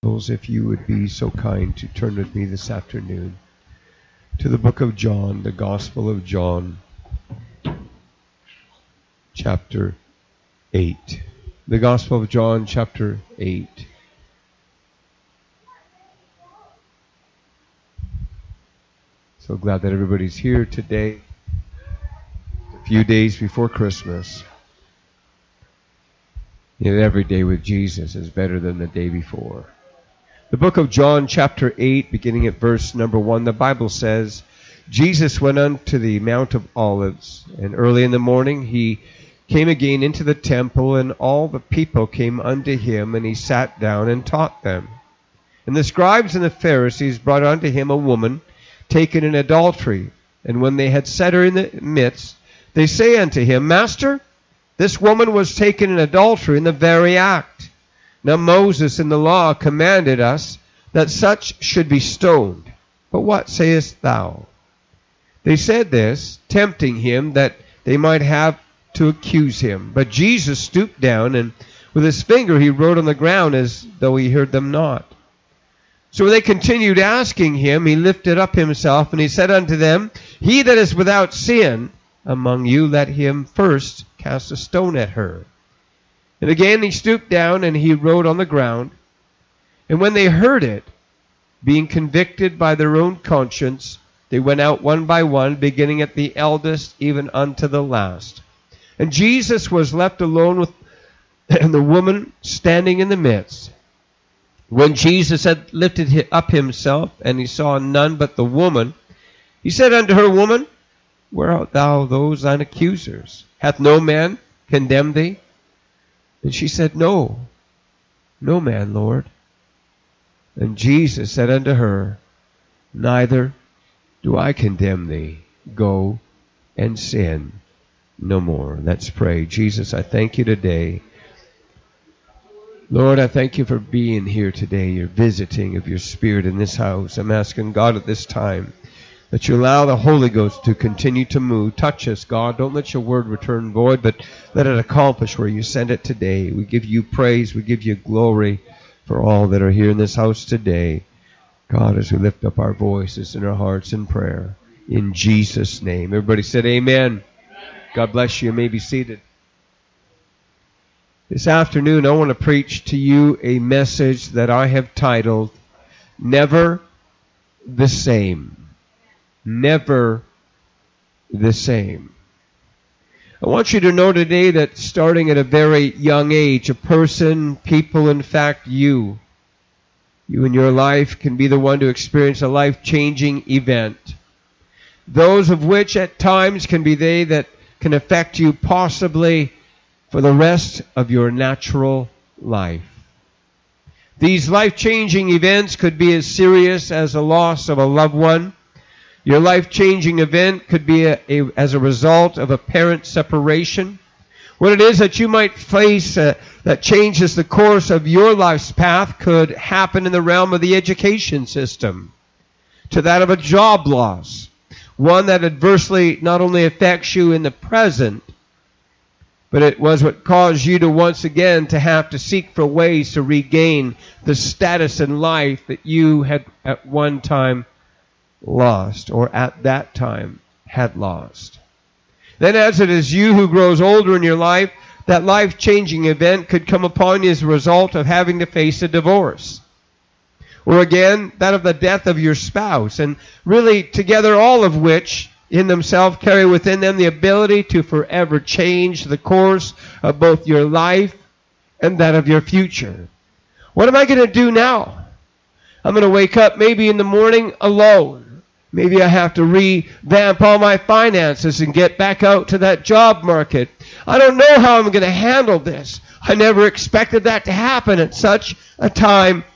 If you would be so kind to turn with me this afternoon to the book of John, the Gospel of John, chapter 8. The Gospel of John, chapter 8. So glad that everybody's here today, a few days before Christmas. Yet every day with Jesus is better than the day before. The book of John, chapter 8, beginning at verse number 1, the Bible says, Jesus went unto the Mount of Olives, and early in the morning he came again into the temple, and all the people came unto him, and he sat down and taught them. And the scribes and the Pharisees brought unto him a woman taken in adultery, and when they had set her in the midst, they say unto him, Master, this woman was taken in adultery in the very act. Now Moses in the law commanded us that such should be stoned. But what sayest thou? They said this, tempting him that they might have to accuse him. But Jesus stooped down, and with his finger he wrote on the ground as though he heard them not. So when they continued asking him, he lifted up himself, and he said unto them, He that is without sin among you, let him first cast a stone at her. And again he stooped down, and he wrote on the ground. And when they heard it, being convicted by their own conscience, they went out one by one, beginning at the eldest, even unto the last. And Jesus was left alone with the woman standing in the midst. When Jesus had lifted up himself, and he saw none but the woman, he said unto her, Woman, where art thou those thine accusers? Hath no man condemned thee? And she said, No man, Lord. And Jesus said unto her, Neither do I condemn thee. Go and sin no more. Let's pray. Jesus, I thank you today. Lord, I thank you for being here today. You're visiting of your Spirit in this house. I'm asking God at this time that you allow the Holy Ghost to continue to move. Touch us, God. Don't let your word return void, but let it accomplish where you send it today. We give you praise. We give you glory for all that are here in this house today. God, as we lift up our voices and our hearts in prayer, in Jesus' name. Everybody said amen. God bless you. You may be seated. This afternoon, I want to preach to you a message that I have titled, Never the Same. Never the same. I want you to know today that starting at a very young age, a person, people, in fact, you in your life can be the one to experience a life-changing event. Those of which at times can be they that can affect you possibly for the rest of your natural life. These life-changing events could be as serious as a loss of a loved one. Your life-changing event could be as a result of a parent separation. What it is that you might face that changes the course of your life's path could happen in the realm of the education system, to that of a job loss, one that adversely not only affects you in the present, but it was what caused you to once again to have to seek for ways to regain the status in life that you had at one time lost, or at that time had lost. Then as it is you who grows older in your life, that life-changing event could come upon you as a result of having to face a divorce. Or again, that of the death of your spouse, and really together all of which in themselves carry within them the ability to forever change the course of both your life and that of your future. What am I going to do now? I'm going to wake up maybe in the morning alone. Maybe I have to revamp all my finances and get back out to that job market. I don't know how I'm going to handle this. I never expected that to happen at such a time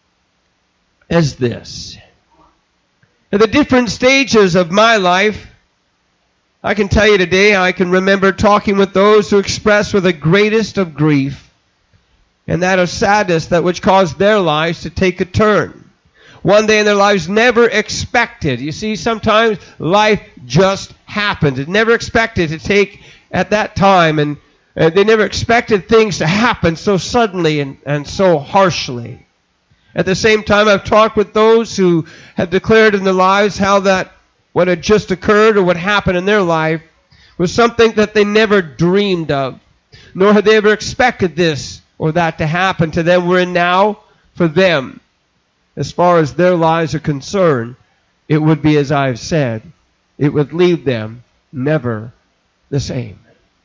as this. At the different stages of my life, I can tell you today, I can remember talking with those who expressed with the greatest of grief and that of sadness that which caused their lives to take a turn. One day in their lives never expected. You see, sometimes life just happens. It never expected to take at that time, and they never expected things to happen so suddenly and so harshly. At the same time, I've talked with those who have declared in their lives how that what had just occurred or what happened in their life was something that they never dreamed of, nor had they ever expected this or that to happen to them. Wherein now, for them, as far as their lives are concerned, it would be as I've said. It would leave them never the same.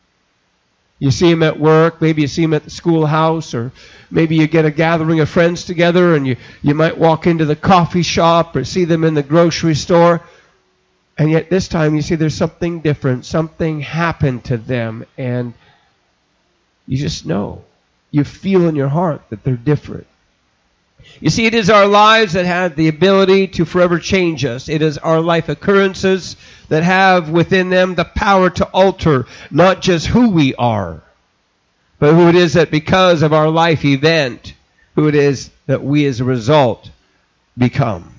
You see them at work, maybe you see them at the schoolhouse, or maybe you get a gathering of friends together and you might walk into the coffee shop or see them in the grocery store. And yet this time you see there's something different. Something happened to them, and you just know. You feel in your heart that they're different. You see, it is our lives that have the ability to forever change us. It is our life occurrences that have within them the power to alter not just who we are, but who it is that because of our life event, who it is that we as a result become.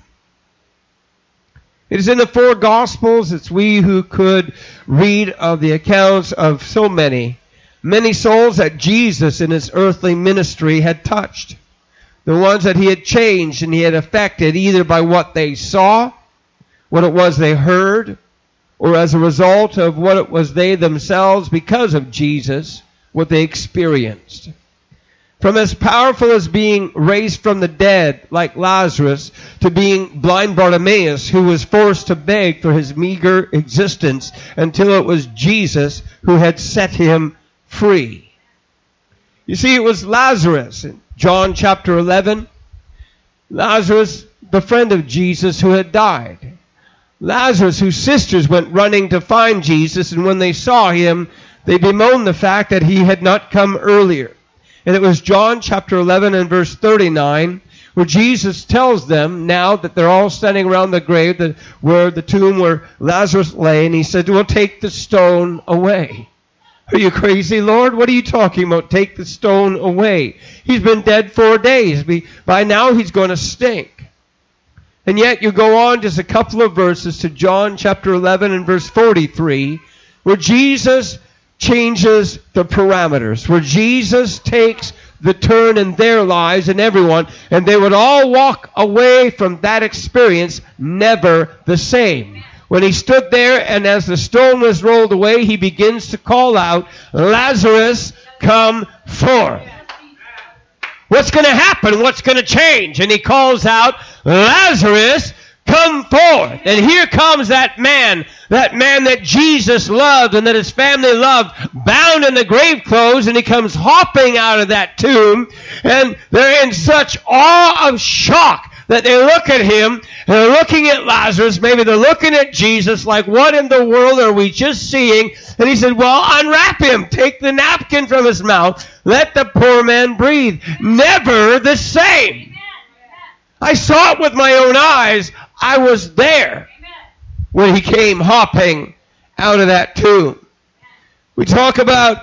It is in the four Gospels. It's we who could read of the accounts of so many souls that Jesus in his earthly ministry had touched. The ones that he had changed and he had affected either by what they saw, what it was they heard, or as a result of what it was they themselves, because of Jesus, what they experienced. From as powerful as being raised from the dead, like Lazarus, to being blind Bartimaeus, who was forced to beg for his meager existence until it was Jesus who had set him free. You see, it was Lazarus in John chapter 11. Lazarus, the friend of Jesus who had died. Lazarus, whose sisters went running to find Jesus, and when they saw him, they bemoaned the fact that he had not come earlier. And it was John chapter 11 and verse 39, where Jesus tells them, now that they're all standing around the grave where the tomb where Lazarus lay, and he said, well, take the stone away. Are you crazy, Lord? What are you talking about? Take the stone away. He's been dead 4 days. By now he's going to stink. And yet you go on just a couple of verses to John chapter 11 and verse 43, where Jesus changes the parameters, where Jesus takes the turn in their lives and everyone, and they would all walk away from that experience never the same. When he stood there, and as the stone was rolled away, he begins to call out, Lazarus, come forth. What's going to happen? What's going to change? And he calls out, Lazarus, come forth. And here comes that man that Jesus loved and that his family loved, bound in the grave clothes, and he comes hopping out of that tomb, and they're in such awe of shock that they look at him, and they're looking at Lazarus, maybe they're looking at Jesus like, what in the world are we just seeing? And he said, well, unwrap him, take the napkin from his mouth, let the poor man breathe. Never the same. I saw it with my own eyes. I was there when he came hopping out of that tomb. We talk about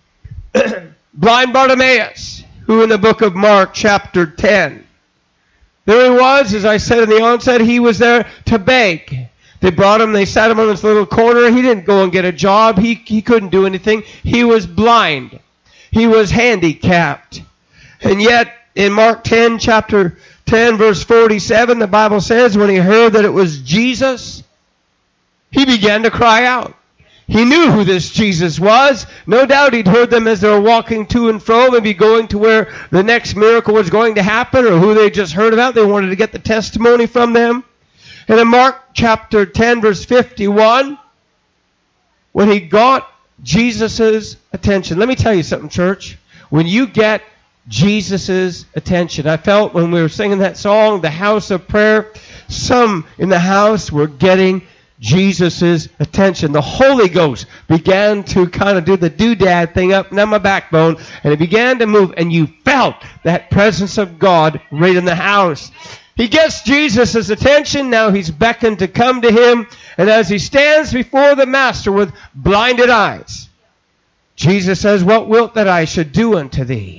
blind Bartimaeus, who in the book of Mark chapter 10, there he was, as I said in the onset, he was there to beg. They brought him, they sat him on this little corner. He didn't go and get a job. He couldn't do anything. He was blind. He was handicapped. And yet, in Mark 10, chapter 10, verse 47, the Bible says, when he heard that it was Jesus, he began to cry out. He knew who this Jesus was. No doubt he'd heard them as they were walking to and fro, maybe going to where the next miracle was going to happen, or who they just heard about. They wanted to get the testimony from them. And in Mark chapter 10, verse 51, when he got Jesus' attention. Let me tell you something, church. When you get Jesus' attention. I felt when we were singing that song, The House of Prayer, some in the house were getting Jesus' attention. The Holy Ghost began to kind of do the doodad thing up and down my backbone, and it began to move, and you felt that presence of God right in the house. He gets Jesus' attention. Now he's beckoned to come to him, and as he stands before the Master with blinded eyes, Jesus says, what wilt that I should do unto thee?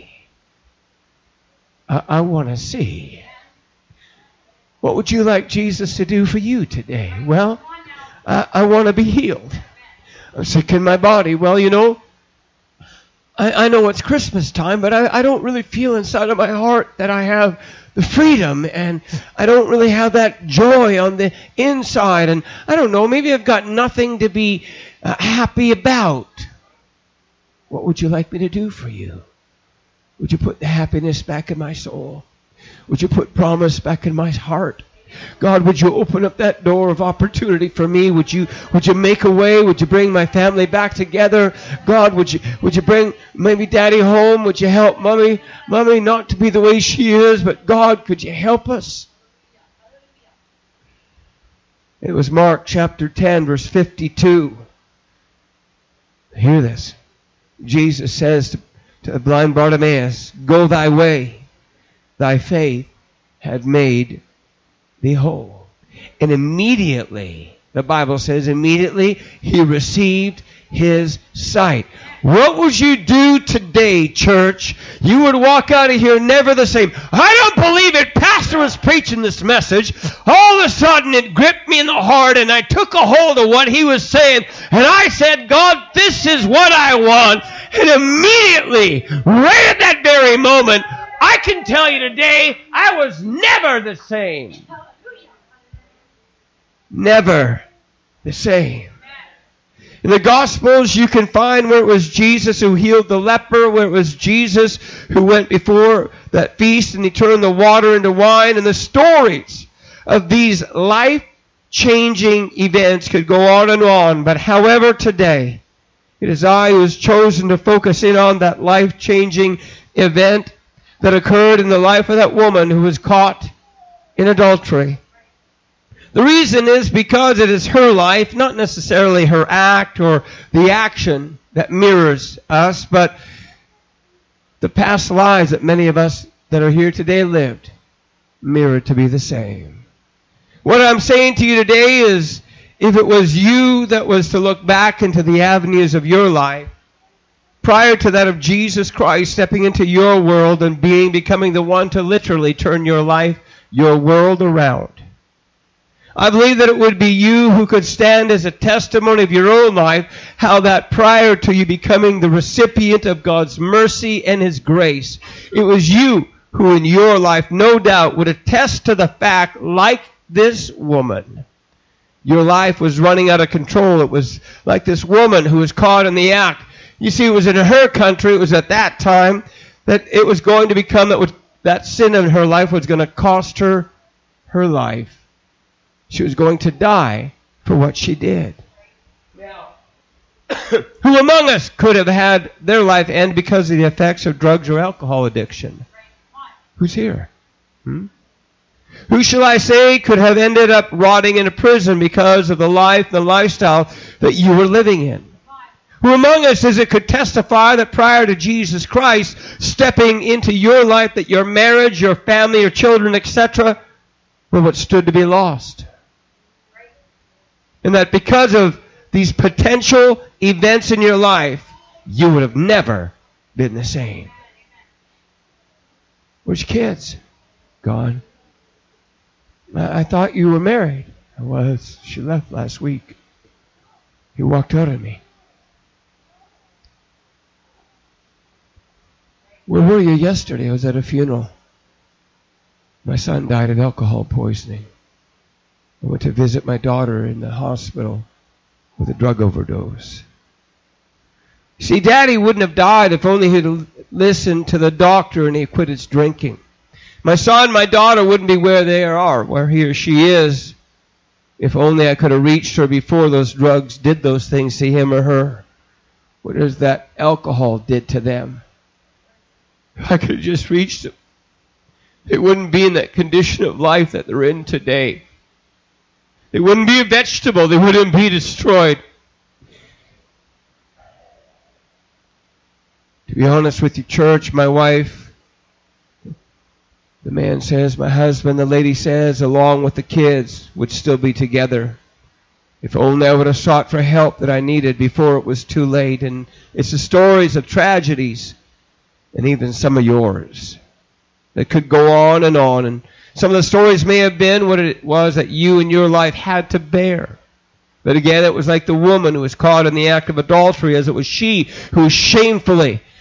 I want to see. What would you like Jesus to do for you today? Well, I want to be healed. I'm sick in my body. Well, you know, I know it's Christmas time, but I don't really feel inside of my heart that I have the freedom, and I don't really have that joy on the inside, and I don't know, maybe I've got nothing to be happy about. What would you like me to do for you? Would you put the happiness back in my soul? Would you put promise back in my heart? God, would you open up that door of opportunity for me? Would you make a way? Would you bring my family back together? God, would you bring maybe Daddy home? Would you help Mommy not to be the way she is, but God, could you help us? It was Mark chapter 10, verse 52. Hear this. Jesus says to the blind Bartimaeus, "Go thy way, thy faith had made thee whole." And immediately, the Bible says, immediately he received his sight. What would you do today, church? You would walk out of here never the same. I don't believe it. Pastor was preaching this message. All of a sudden it gripped me in the heart, and I took a hold of what he was saying, and I said, God, this is what I want. And immediately, right at that very moment, I can tell you today, I was never the same. Never the same. In the Gospels, you can find where it was Jesus who healed the leper, where it was Jesus who went before that feast and he turned the water into wine. And the stories of these life-changing events could go on and on. But however, today, it is I who has chosen to focus in on that life-changing event that occurred in the life of that woman who was caught in adultery. The reason is because it is her life, not necessarily her act or the action that mirrors us, but the past lives that many of us that are here today lived mirrored to be the same. What I'm saying to you today is, if it was you that was to look back into the avenues of your life, prior to that of Jesus Christ stepping into your world and becoming the one to literally turn your life, your world around, I believe that it would be you who could stand as a testimony of your own life, how that prior to you becoming the recipient of God's mercy and His grace, it was you who in your life, no doubt, would attest to the fact, like this woman, your life was running out of control. It was like this woman who was caught in the act. You see, it was in her country, it was at that time, that it was going to become, that sin in her life was going to cost her her life. She was going to die for what she did. Now, who among us could have had their life end because of the effects of drugs or alcohol addiction? Who's here? Who shall I say could have ended up rotting in a prison because of the life, the lifestyle that you were living in? Who among us is it could testify that prior to Jesus Christ stepping into your life, that your marriage, your family, your children, etc., were what stood to be lost? And that because of these potential events in your life, you would have never been the same. Where's your kids? Gone. I thought you were married. I was. She left last week. He walked out on me. Where were you yesterday? I was at a funeral. My son died of alcohol poisoning. I went to visit my daughter in the hospital with a drug overdose. See, Daddy wouldn't have died if only he'd listened to the doctor and he quit his drinking. My son, my daughter wouldn't be where they are, where he or she is, if only I could have reached her before those drugs did those things to him or her. What is that alcohol did to them? If I could have just reached them, they wouldn't be in that condition of life that they're in today. They wouldn't be a vegetable. They wouldn't be destroyed. To be honest with you, church, my wife, the man says, my husband, the lady says, along with the kids, would still be together. If only I would have sought for help that I needed before it was too late. And it's the stories of tragedies, and even some of yours, that could go on. And some of the stories may have been what it was that you in your life had to bear. But again, it was like the woman who was caught in the act of adultery, as it was she who shamefully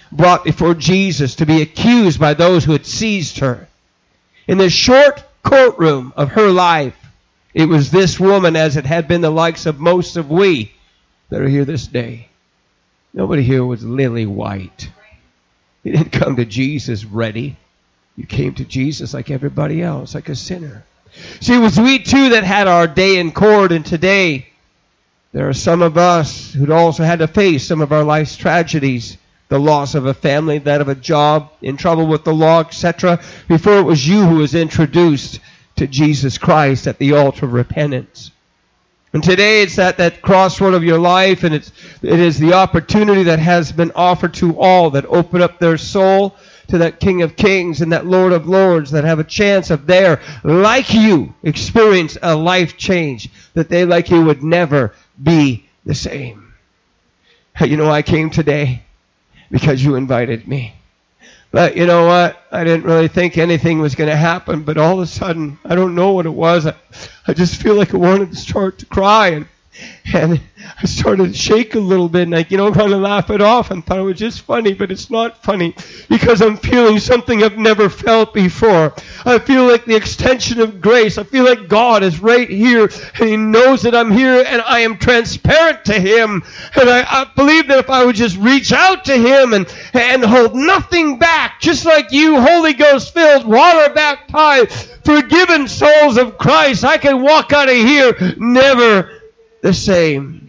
brought before Jesus to be accused by those who had seized her. In the short courtroom of her life, it was this woman, as it had been the likes of most of we that are here this day. Nobody here was lily white. You didn't come to Jesus ready. You came to Jesus like everybody else, like a sinner. See, it was we too that had our day in court, and today there are some of us who'd also had to face some of our life's tragedies, the loss of a family, that of a job, in trouble with the law, etc., before it was you who was introduced to Jesus Christ at the altar of repentance. And today it's at that crossroad of your life, and it is the opportunity that has been offered to all that open up their soul to that King of Kings and that Lord of Lords, that have a chance of there, like you, experience a life change, that they, like you, would never be the same. You know, I came today because you invited me. But you know what? I didn't really think anything was going to happen, but all of a sudden, I don't know what it was. I just feel like I wanted to start to cry, and I started to shake a little bit, and I, kind of laugh it off and thought it was just funny, but it's not funny because I'm feeling something I've never felt before. I feel like the extension of grace. I feel like God is right here, and He knows that I'm here, and I am transparent to Him. And I believe that if I would just reach out to Him and hold nothing back, just like you, Holy Ghost filled, water baptized, forgiven souls of Christ, I can walk out of here never the same.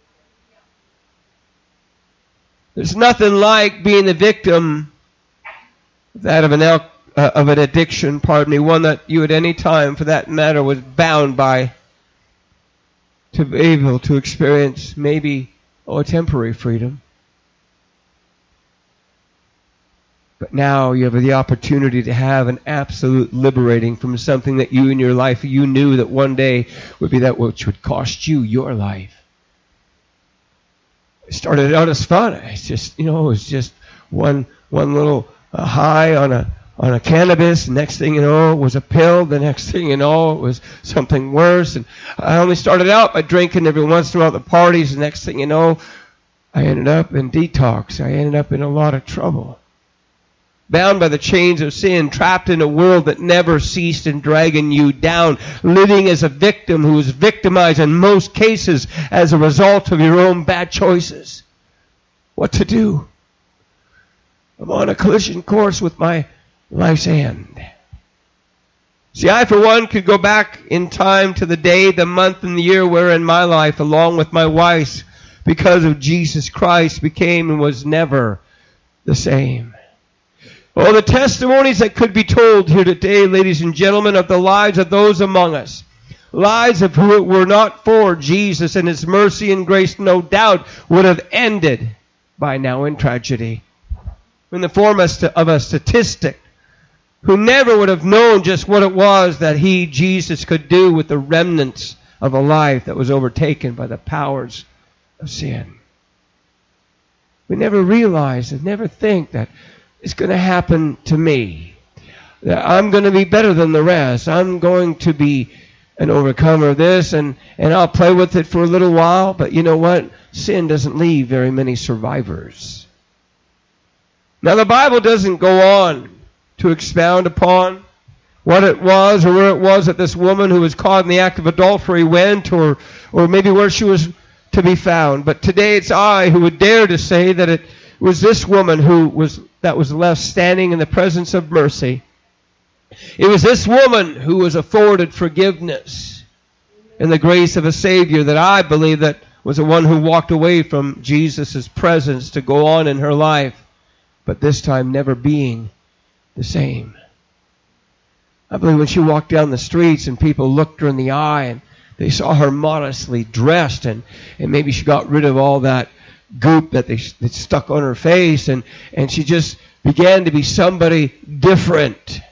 There's nothing like being the victim of an addiction, one that you at any time, for that matter, was bound by, to be able to experience maybe a temporary freedom. But now you have the opportunity to have an absolute liberating from something that you in your life, you knew that one day would be that which would cost you your life. It started out as fun. It's just, it was just one little high on a cannabis. Next thing you know, it was a pill. The next thing you know, it was something worse. And I only started out by drinking every once in a while at the parties. The next thing you know, I ended up in detox. I ended up in a lot of trouble. Bound by the chains of sin, trapped in a world that never ceased in dragging you down, living as a victim who is victimized in most cases as a result of your own bad choices. What to do? I'm on a collision course with my life's end. See, I, for one, could go back in time to the day, the month, and the year wherein my life, along with my wife's, because of Jesus Christ, became and was never the same. Oh, the testimonies that could be told here today, ladies and gentlemen, of the lives of those among us. Lives of who it were not for Jesus and His mercy and grace, no doubt, would have ended by now in tragedy. In the form of a statistic, who never would have known just what it was that He, Jesus, could do with the remnants of a life that was overtaken by the powers of sin. We never realize and never think that it's going to happen to me. That I'm going to be better than the rest. I'm going to be an overcomer of this, and I'll play with it for a little while. But you know what? Sin doesn't leave very many survivors. Now, the Bible doesn't go on to expound upon what it was or where it was that this woman who was caught in the act of adultery went, or maybe where she was to be found. But today it's I who would dare to say that it was this woman that was left standing in the presence of mercy. It was this woman who was afforded forgiveness and the grace of a Savior that I believe that was the one who walked away from Jesus' presence to go on in her life, but this time never being the same. I believe when she walked down the streets and people looked her in the eye and they saw her modestly dressed, and maybe she got rid of all that goop that stuck on her face, and she just began to be somebody different.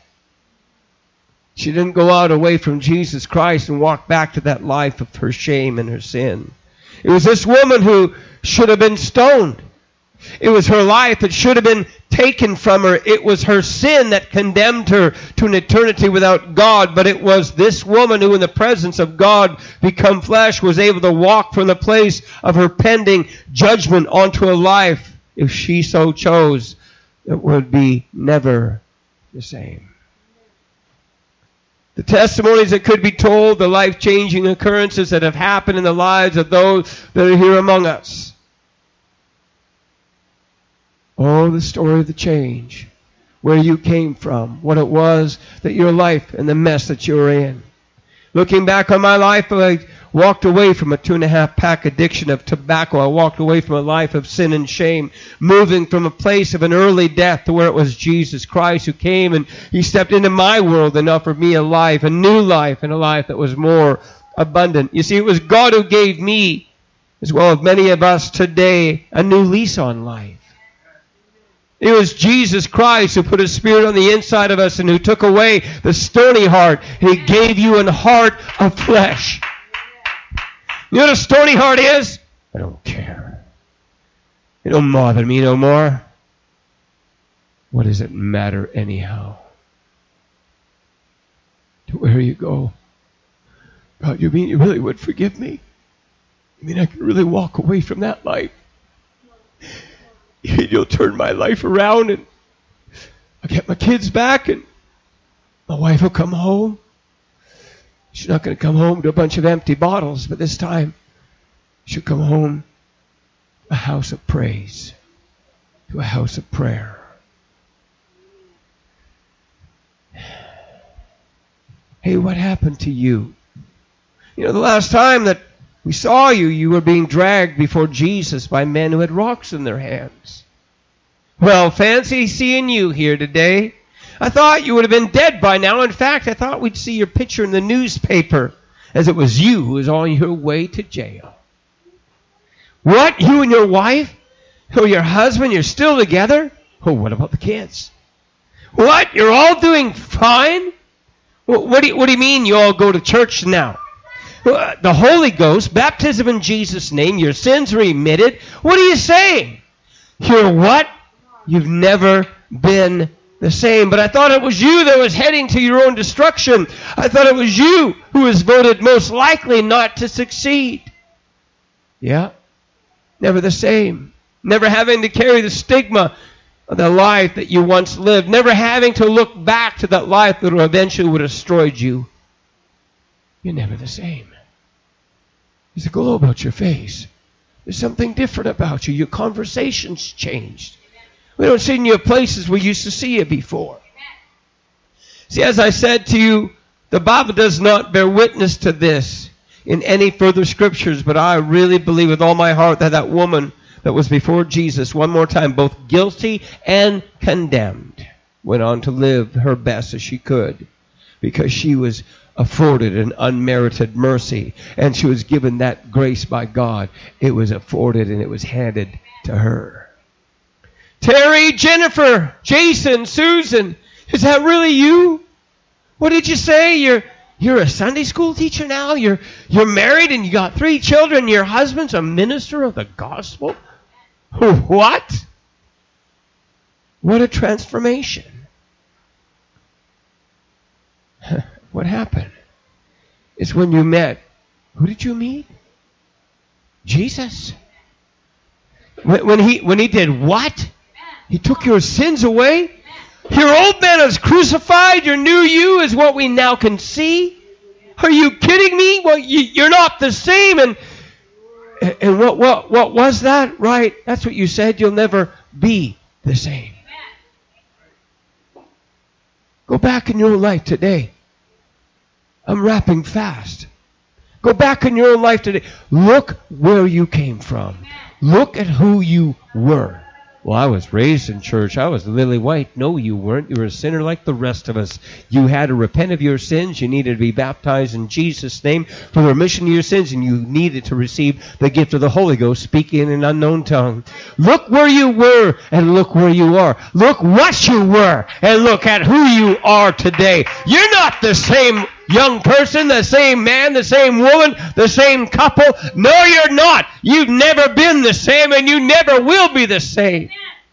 She didn't go out away from Jesus Christ and walk back to that life of her shame and her sin. It was this woman who should have been stoned. It was her life that should have been taken from her. It was her sin that condemned her to an eternity without God. But it was this woman who in the presence of God become flesh was able to walk from the place of her pending judgment onto a life if she so chose, it would be never the same. The testimonies that could be told, the life-changing occurrences that have happened in the lives of those that are here among us. Oh, the story of the change, where you came from, what it was that your life and the mess that you were in. Looking back on my life, I walked away from a 2.5-pack addiction of tobacco. I walked away from a life of sin and shame, moving from a place of an early death to where it was Jesus Christ who came and He stepped into my world and offered me a life, a new life, and a life that was more abundant. You see, it was God who gave me, as well as many of us today, a new lease on life. It was Jesus Christ who put His Spirit on the inside of us and who took away the stony heart. He gave you a heart of flesh. You know what a stony heart is? I don't care. It don't bother me no more. What does it matter anyhow? To where you go. God, you mean you really would forgive me? You mean I could really walk away from that life? You'll turn my life around and I'll get my kids back and my wife will come home. She's not going to come home to a bunch of empty bottles, but this time she'll come home to a house of praise, to a house of prayer. Hey, what happened to you? You know, the last time that we saw you, you were being dragged before Jesus by men who had rocks in their hands. Well, fancy seeing you here today. I thought you would have been dead by now. In fact, I thought we'd see your picture in the newspaper as it was you who was on your way to jail. What? You and your wife? Oh, your husband? You're still together? Oh, what about the kids? What? You're all doing fine? What do you mean you all go to church now? The Holy Ghost, baptism in Jesus' name, your sins remitted. What are you saying? You're what? You've never been the same. But I thought it was you that was heading to your own destruction. I thought it was you who was voted most likely not to succeed. Yeah, never the same. Never having to carry the stigma of the life that you once lived. Never having to look back to that life that eventually would have destroyed you. You're never the same. There's a glow about your face. There's something different about you. Your conversation's changed. We don't see you in places we used to see you before. See, as I said to you, the Bible does not bear witness to this in any further scriptures, but I really believe with all my heart that that woman that was before Jesus, one more time, both guilty and condemned, went on to live her best as she could because she was afforded an unmerited mercy, and she was given that grace by God. It was afforded and it was handed to her. Terry, Jennifer, Jason, Susan, is that really you? What did you say? You're a Sunday school teacher now? You're married and you got 3 children. Your husband's a minister of the gospel? What? What a transformation. What happened? It's when you met. Who did you meet? Jesus. When he did what? He took your sins away. Your old man is crucified. Your new you is what we now can see. Are you kidding me? Well, you're not the same. And what was that? Right. That's what you said. You'll never be the same. Go back in your life today. I'm wrapping fast. Go back in your life today. Look where you came from. Look at who you were. Well, I was raised in church. I was lily white. No, you weren't. You were a sinner like the rest of us. You had to repent of your sins. You needed to be baptized in Jesus' name for the remission of your sins, and you needed to receive the gift of the Holy Ghost, speaking in an unknown tongue. Look where you were, and look where you are. Look what you were, and look at who you are today. You're not the same young person, the same man, the same woman, the same couple. No, you're not. You've never been the same, and you never will be the same.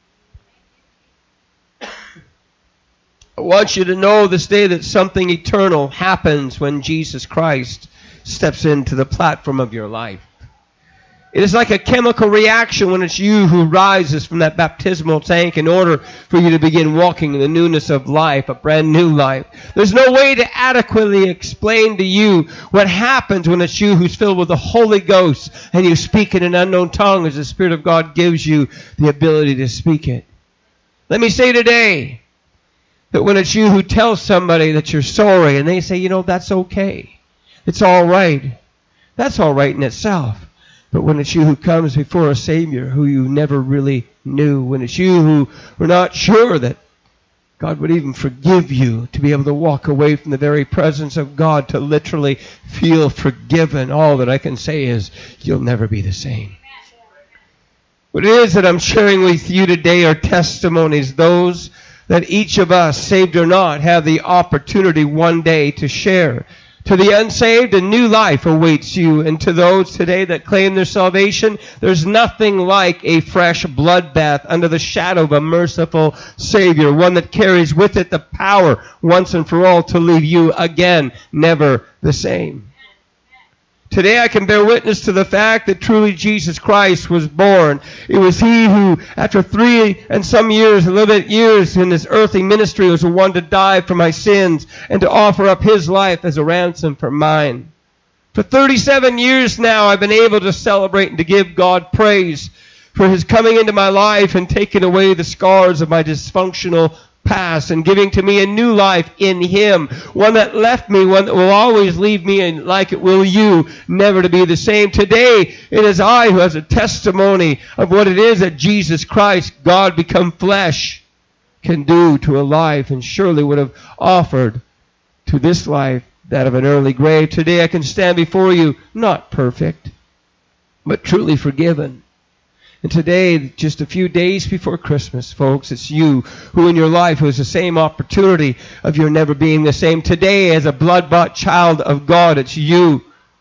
I want you to know this day that something eternal happens when Jesus Christ steps into the platform of your life. It is like a chemical reaction when it's you who rises from that baptismal tank in order for you to begin walking in the newness of life, a brand new life. There's no way to adequately explain to you what happens when it's you who's filled with the Holy Ghost and you speak in an unknown tongue as the Spirit of God gives you the ability to speak it. Let me say today that when it's you who tells somebody that you're sorry and they say, you know, that's okay. It's all right. That's all right in itself. But when it's you who comes before a Savior who you never really knew, when it's you who were not sure that God would even forgive you, to be able to walk away from the very presence of God, to literally feel forgiven, all that I can say is you'll never be the same. What it is that I'm sharing with you today are testimonies, those that each of us, saved or not, have the opportunity one day to share. To the unsaved, a new life awaits you. And to those today that claim their salvation, there's nothing like a fresh bloodbath under the shadow of a merciful Savior, one that carries with it the power once and for all to leave you again never the same. Today I can bear witness to the fact that truly Jesus Christ was born. It was He who, after 3 and some years, a little bit years in His earthly ministry, was the one to die for my sins and to offer up His life as a ransom for mine. For 37 years now I've been able to celebrate and to give God praise for His coming into my life and taking away the scars of my dysfunctional past and giving to me a new life in Him, one that left me, one that will always leave me, and like it will you, never to be the same. Today it is I who has a testimony of what it is that Jesus Christ, God become flesh, can do to a life, and surely would have offered to this life that of an early grave. Today I can stand before you not perfect, but truly forgiven. And today, just a few days before Christmas, folks, it's you who in your life who has the same opportunity of your never being the same. Today, as a blood-bought child of God, it's you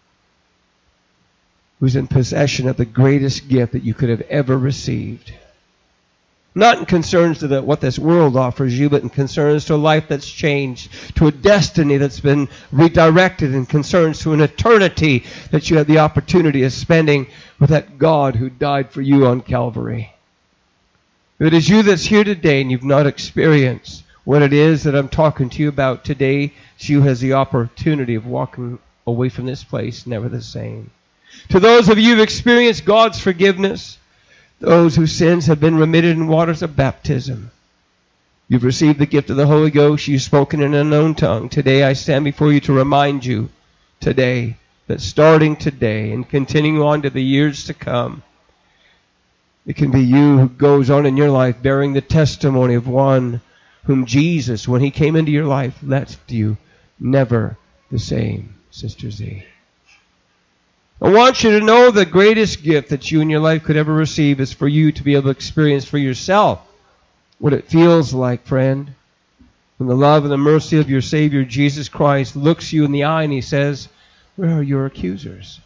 who's in possession of the greatest gift that you could have ever received. Not in concerns to what this world offers you, but in concerns to a life that's changed, to a destiny that's been redirected, in concerns to an eternity that you have the opportunity of spending with that God who died for you on Calvary. If it is you that's here today and you've not experienced what it is that I'm talking to you about today, it's you has the opportunity of walking away from this place never the same. To those of you who've experienced God's forgiveness, those whose sins have been remitted in waters of baptism, you've received the gift of the Holy Ghost, you've spoken in an unknown tongue. Today I stand before you to remind you today that starting today and continuing on to the years to come, it can be you who goes on in your life bearing the testimony of one whom Jesus, when He came into your life, left you never the same. Sister Z, I want you to know the greatest gift that you in your life could ever receive is for you to be able to experience for yourself what it feels like, friend, when the love and the mercy of your Savior, Jesus Christ, looks you in the eye and He says, where are your accusers?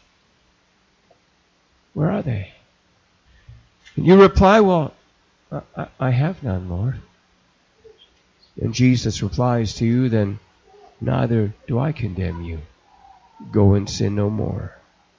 Where are they? And you reply, well, I have none, Lord. And Jesus replies to you, then neither do I condemn you. Go and sin no more.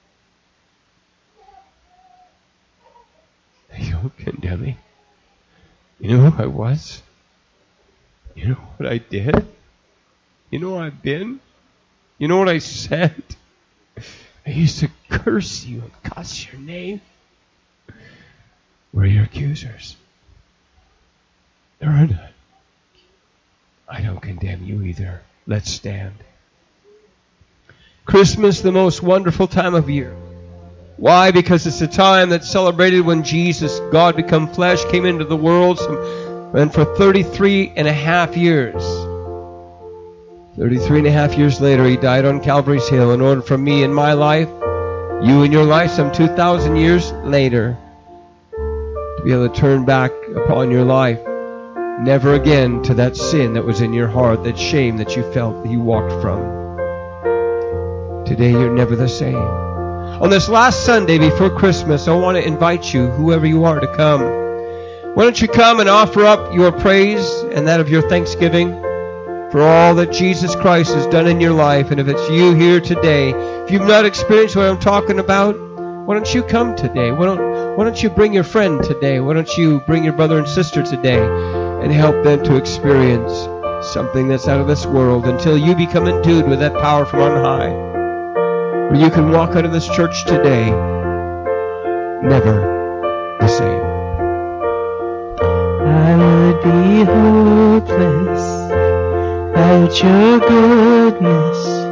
You don't condemn me. You know who I was? You know what I did? You know where I've been? You know what I said? I used to curse you and cuss your name. Where are your accusers? There are none. I don't condemn you either. Let's stand. Christmas, the most wonderful time of year. Why? Because it's a time that's celebrated when Jesus, God become flesh, came into the world, and for 33 and a half years, 33 and a half years later, He died on Calvary's Hill in order for me in my life, you in your life, some 2,000 years later, to be able to turn back upon your life, never again to that sin that was in your heart, that shame that you felt that you walked from. Today, you're never the same. On this last Sunday before Christmas, I want to invite you, whoever you are, to come. Why don't you come and offer up your praise and that of your thanksgiving for all that Jesus Christ has done in your life. And if it's you here today, if you've not experienced what I'm talking about, Why don't you come today? Why don't you bring your friend today? Why don't you bring your brother and sister today and help them to experience something that's out of this world until you become endued with that power from on high, where you can walk out of this church today never the same. I would be hopeless without your goodness.